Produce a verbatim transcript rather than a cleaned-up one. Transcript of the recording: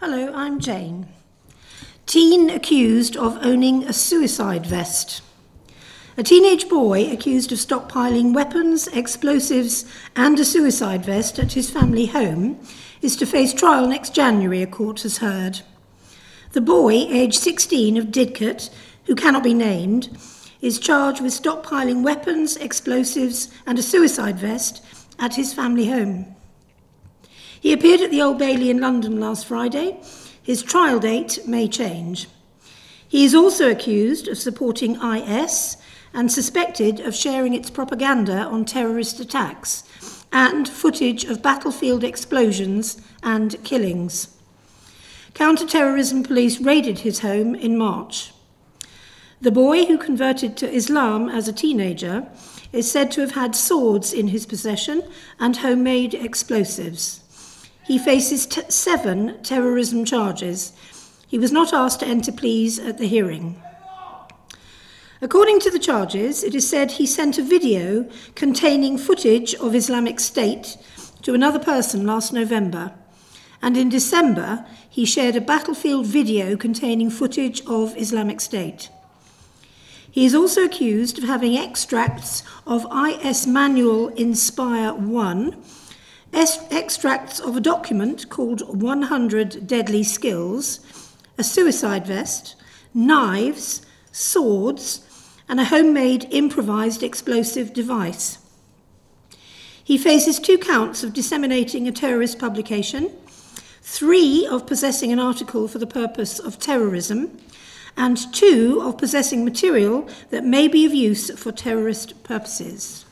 Hello, I'm Jane. Teen accused of owning a suicide vest. A teenage boy accused of stockpiling weapons, explosives and a suicide vest at his family home is to face trial next January, a court has heard. The boy, aged sixteen, of Didcot, who cannot be named, is charged with stockpiling weapons, explosives and a suicide vest at his family home. He appeared at the Old Bailey in London last Friday. His trial date may change. He is also accused of supporting I S and suspected of sharing its propaganda on terrorist attacks and footage of battlefield explosions and killings. Counter-terrorism police raided his home in March. The boy, who converted to Islam as a teenager, is said to have had swords in his possession and homemade explosives. He faces t- seven terrorism charges. He was not asked to enter pleas at the hearing. According to the charges, it is said he sent a video containing footage of Islamic State to another person last November, and in December he shared a battlefield video containing footage of Islamic State. He is also accused of having extracts of I S Manual Inspire one, extracts of a document called one hundred Deadly Skills, a suicide vest, knives, swords, and a homemade improvised explosive device. He faces two counts of disseminating a terrorist publication, three of possessing an article for the purpose of terrorism, and two of possessing material that may be of use for terrorist purposes.